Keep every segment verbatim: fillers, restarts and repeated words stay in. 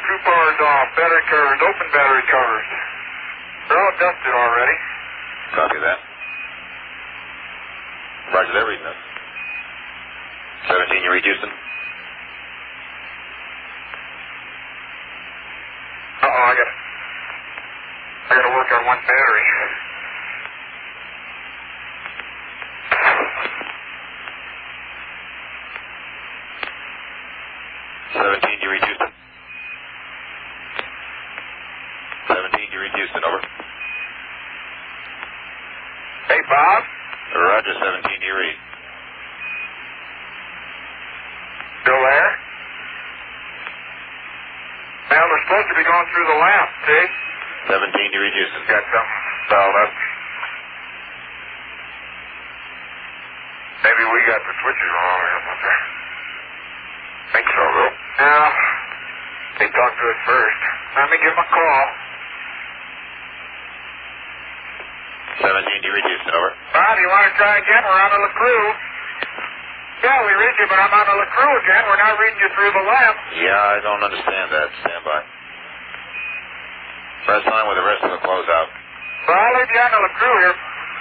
crew power's off. Battery covers, open battery covers. They're all dusted already. Copy that. Roger that, reading us. seventeen, you read Houston? Uh-oh, I got I got to work on one battery. seventeen, you read Houston? seventeen, you read Houston, over. Hey, Bob? Roger, seventeen, you read. Still there? Well, they're supposed to be going through the lamp, see? seventeen, you read Houston. Got something dialed up. Maybe we got the switches wrong or something. Think so, though. Yeah. They talked to us first. Let me give them a call. seventeen, you read Houston, over. Bob, you want to try again? We're on the LaCrue. Yeah, we read you, but I'm on the LaCrue again. We're not reading you through the lamp. Yeah, I don't understand that. Stand by. Press line with the rest of the closeout. Well, I'll leave you on the LaCrue here.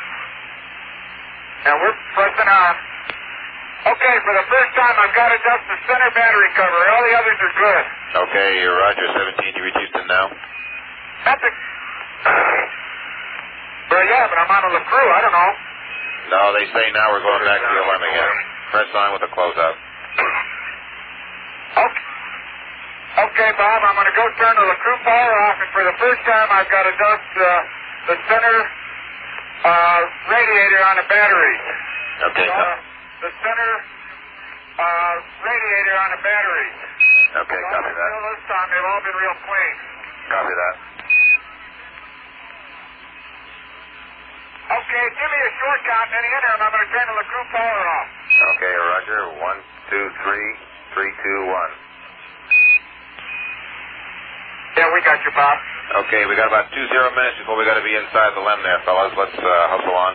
Now, we're pressing on. Okay, for the first time, I've got to adjust the center battery cover. All the others are good. Okay, Roger, seventeen, you read Houston now? That's a... Well, yeah, but I'm on the LaCrue. I don't know. No, they say now we're going back to the alarm again. Press line with the closeout. Okay. Okay, Bob, I'm going to go turn the LaCrue power off, and for the first time, I've got to adjust uh, the center uh, radiator on the batteries. Okay, uh, co- The center uh, radiator on the batteries. okay, So copy that. until this time, they've all been real clean. Copy that. Okay, give me a short count in the interim. I'm going to turn the LaCrue power off. Okay, Roger, one, two, three, three, two, one. Yeah, we got you, Bob. Okay, we got about two zero minutes before we got to be inside the limb there, fellas. Let's uh, hustle on.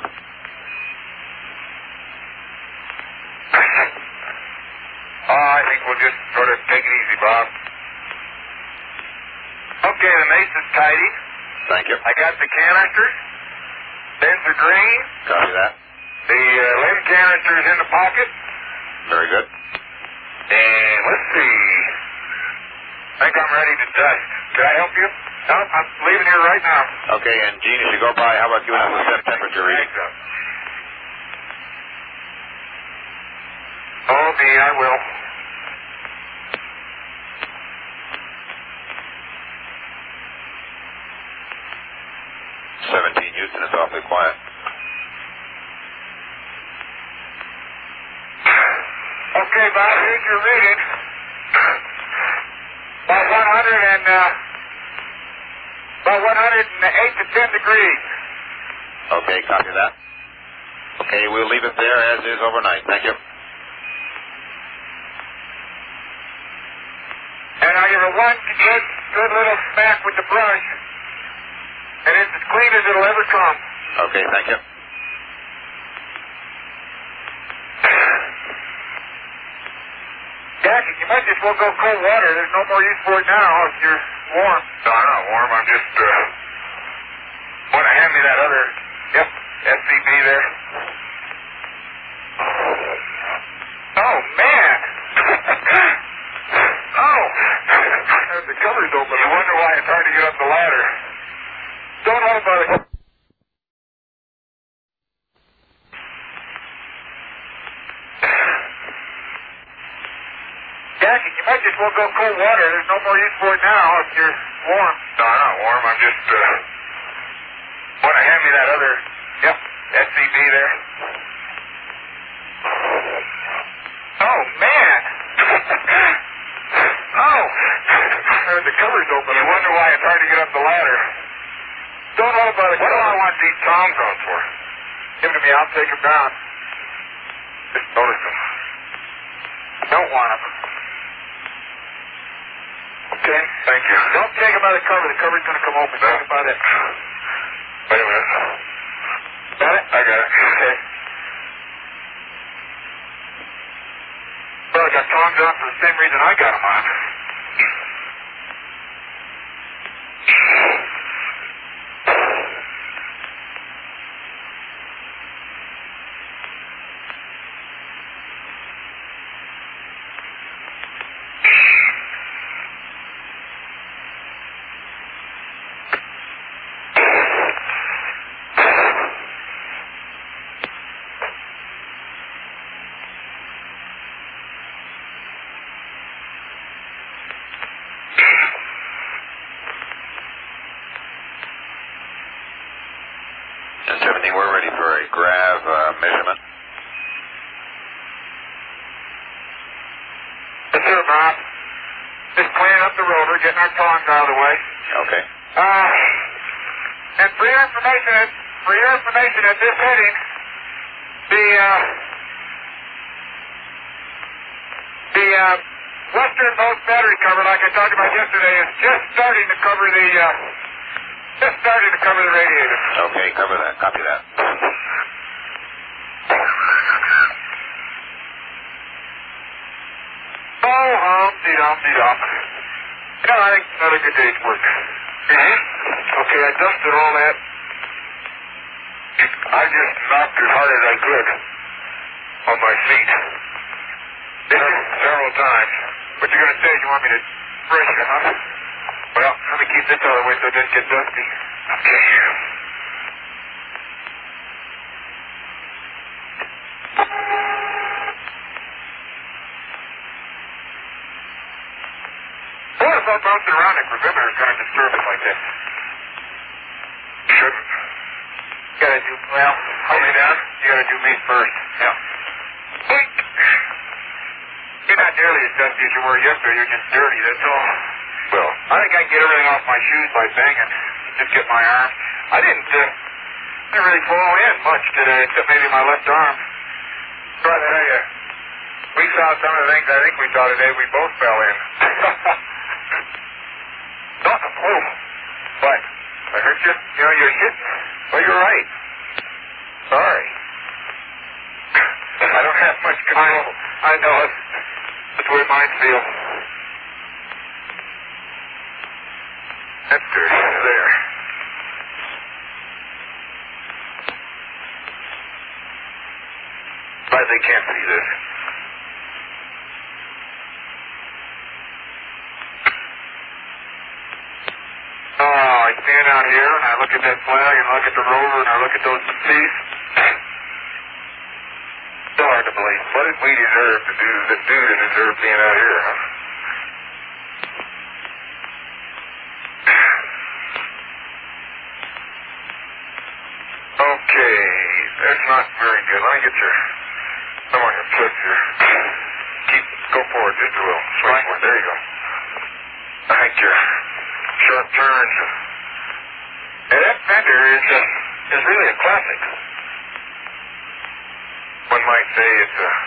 Oh, I think we'll just sort of take it easy, Bob. Okay, the mace is tidy. Thank you. I got the canisters. Bends are green. Copy that. The uh, limb canister's in the pocket. Very good. And let's see. I think I'm ready to dust. Can I help you? No, I'm leaving here right now. Okay, and Gene, as you go by, how about giving us a step temperature reading? Oh, me, I will. seventeen, Houston, it's awfully quiet. Okay, Bob, here's your reading. About one hundred and, uh, about one hundred eight to ten degrees. Okay, copy that. Okay, we'll leave it there as is overnight. Thank you. And I'll give it one good, good little smack with the brush. And it's as clean as it'll ever come. Okay, thank you. Jackie, you might just well go cold water. There's no more use for it now if you're warm. No, I'm not warm. I'm just, uh, want to hand me that other, yep, S C B there. Oh, man. Oh. The cover's open. You wonder why it's hard to get up the ladder. Don't hold by the... Jackie, you might just well go cold water. There's no more use for it now if you're warm. No, I'm not warm. I'm just, uh, want to hand me that other, yep, S C B there. Oh, man. Oh. The cover's open. You wonder why it's hard to get up the ladder. Don't hold by the... What do I want these tongs on for? Give them to me. I'll take them down. Just notice them. Don't want them. Okay? Thank you. Don't take them by the cover. The cover's going to come open. Think about it. Wait a minute. Got it? I got it. Okay. Well, I got tongs on for the same reason I got them on. Landing, we're ready for a grav uh, measurement. Yes, sir, Bob. Just cleaning up the rover, getting our tongs out of the way. Okay. Uh, and for your information, at, for your information at this heading, the, uh, the, uh, westernmost battery cover, like I talked about yesterday, is just starting to cover the, uh, just starting to cover the radiator. Okay, cover that. Copy that. Oh, humpty dumpty dump. Yeah, I think another good day's work. Mm-hmm. Okay, I dusted all that. I just knocked as hard as I could on my feet. Several, several times. What you gonna say? You want me to brush it, huh? Well, let me keep this out of the way so it doesn't get dusty. Okay. What if I'm bouncing around and Ravimer is going to disturb it like this? Shouldn't. You gotta do, well, hold me down. You gotta do me first. Yeah. Boink. You're not nearly as dusty as you were yesterday. You're just dirty, that's all. Well, I think I can get everything off my shoes by banging. Just get my arm. I didn't, uh, didn't really fall in much today, except maybe my left arm. So I tell you, we saw some of the things I think we saw today. We both fell in. Not a clue. What? I hurt you? You know, you're hitting. Well, you're right. Sorry. I don't have much control. I, I know it. That's the way mine feel. That's dirty. There. Glad they can't see this. Oh, I stand out here and I look at that flag and I look at the rover and I look at those teeth. So hard to believe. What did we deserve to do to do to deserve being out here, huh? Okay, that's not very good. Let me get your thumb on your foot here. Keep, go forward just a little. Swing forward. There you go. I think you're sharp turns. And that fender is uh, is really a classic. One might say it's a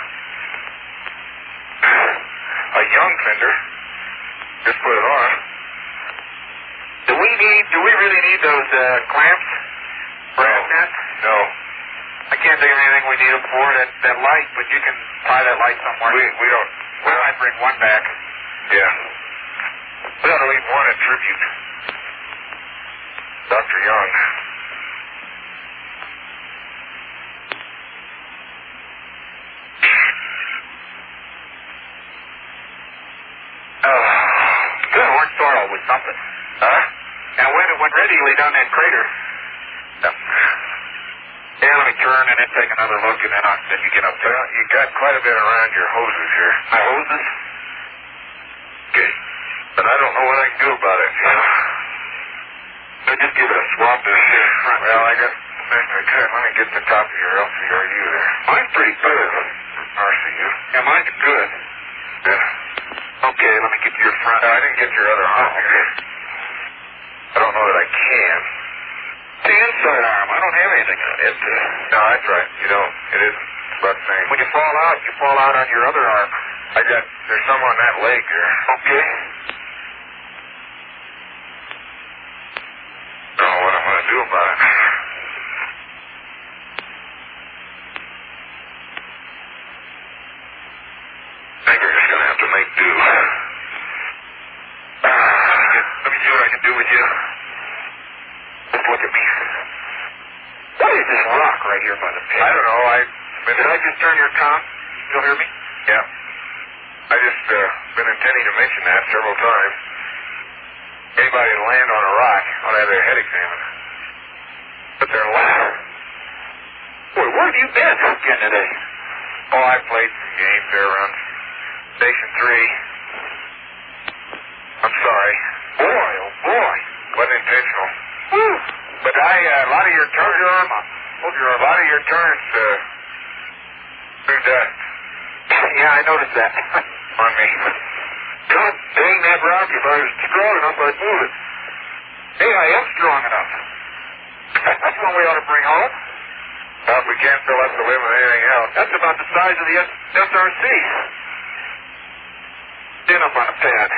a young fender. Just put it on. Do we need? Do we really need those uh, clamps for no. that? No. I can't think of anything we need them for. That that light, but you can tie that light somewhere. We we don't. We might bring one back. Yeah. We ought to leave one in tribute. Doctor Young. Oh, good horn sorrel with something. Huh? Now when it went readily down that crater. Yeah. Yeah, let me turn and then take another look and then, I'll, then you get up there. Well, you got quite a bit around your hoses here. My hoses? Okay. But I don't know what I can do about it. Yeah. So just give it a swap this here in front. Well, I guess best I could. Let me get the top of your L C R U there. Mine's pretty good. R C U. Yeah, mine's good. Yeah. Okay, let me get to your front. No, I didn't get your other arm here. I don't know that I can. The inside arm. I don't have anything on it. Uh, no, that's right. You don't. It isn't. It's about the same. When you fall out, you fall out on your other arm. I got, there's some on that leg there. Okay. I don't know what I'm going to do about it. I think we're just going to have to make do. Uh, let me see what I can do with you. Just look at me. What is this rock right here by the pit? I don't know. I been Did I just turn your com? You'll hear me? Yeah. I just uh, been intending to mention that several times. Anybody that land on a rock ought to have their head examined. But they're alive. Boy, where have you been again today? Oh, I played some games there around Station three. I'm sorry. Boy, oh boy. Wasn't intentional. Woo. But I, uh, a lot of your turn your arm up. Hold your arm. A lot of your turns, uh, through dust. Yeah, I noticed that. On me. God dang that rock, if I was strong enough, I'd move it. Hey, I am strong enough. That's one we ought to bring home. Well, if we can't fill up the limb with anything else. That's about the size of the S R C. Stand up on a pad.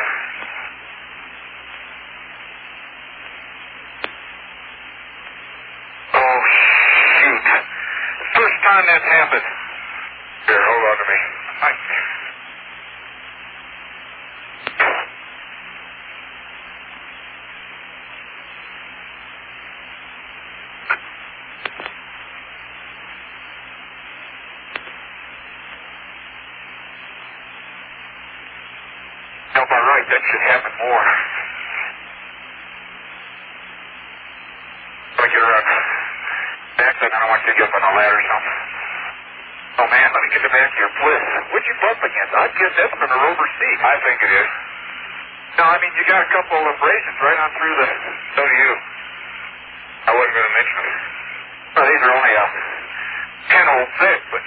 Oh, shoot. First time that's happened. Here, hold on to me. I... Help my right, that should happen more. Let me get her up. Max, I don't want you to get up on a ladder or something. Oh man, let me get the back of your bliss. What'd you bump against? I guess that's from a Rover seat. I think it is. No, I mean, you got a couple of abrasions right on through the... So do you. I wasn't going to mention them. Well, these are only a ten hole thick, but...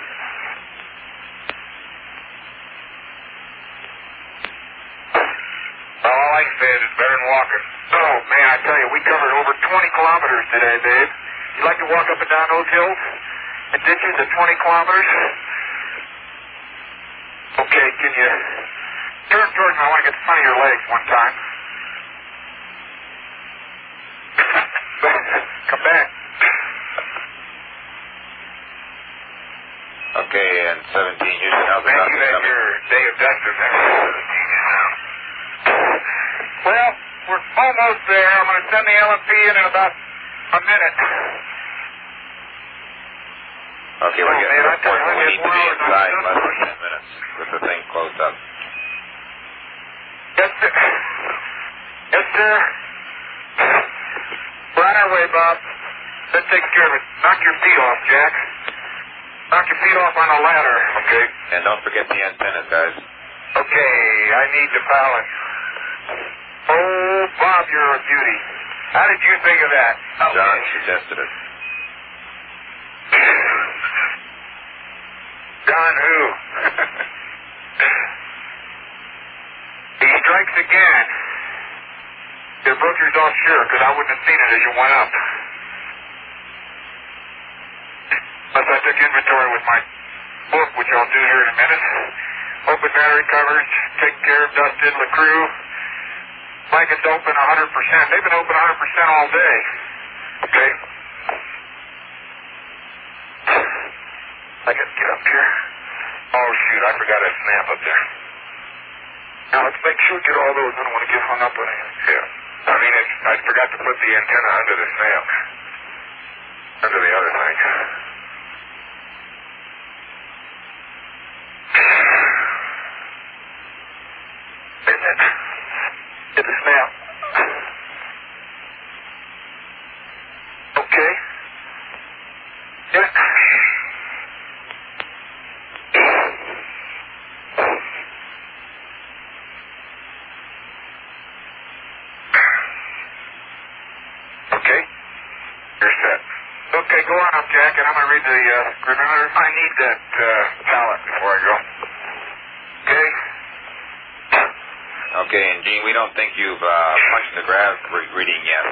All I can say is it's better than walking. Oh, man, I tell you, we covered over twenty kilometers today, babe. You like to walk up and down those hills? And ditches at twenty kilometers? Okay, can you turn towards me? I want to get the front of your legs one time. Come back. Okay, and seventeen, Houston, how's the Man, dust you had coming? your day of dust in there. Well, we're almost there. I'm going to send the L M P in in about a minute. Okay, we're Oh, getting man, to I the tell point you, I where we had need to be one hour inside in and less I'm than ten minutes with the thing closed up. Yes, sir. Yes, sir. We're on our way, Bob. That takes care of it. Knock your feet off, Jack. Knock your feet off on a ladder. Okay. And don't forget the antennas, guys. Okay, I need the balance. Oh, Bob, you're a beauty. How did you think of that? John suggested it. John who? He strikes again. Your butcher's offshore, because I wouldn't have seen it as you went up. Plus, I took inventory with my book, which I'll do here in a minute. Open battery covers, taken care of, dusted, LaCrew. Like it's open one hundred percent. They've been open one hundred percent all day. Okay. I gotta get up here. Oh, shoot, I forgot a snap up there. Now, let's make sure we get all those. I don't want to get hung up on anything. Yeah. I mean, it's, I forgot to put the antenna under the snap. Under the other thing. Isn't it? Get the snap. Okay. Yeah. Okay. You're set. Okay, go on up, Jack, and I'm going to read the uh, chronometer. I need that uh, pallet before I go. Okay? Okay, and Gene, we don't think you've uh, punched the graph re- reading yet.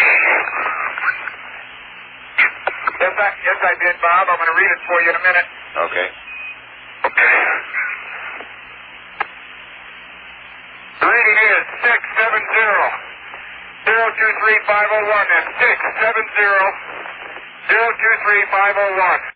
Yes, I, yes, I did, Bob. I'm going to read it for you in a minute. Okay. Okay. The reading is six seven zero zero two three five zero one. That's six seven zero zero two three five zero one.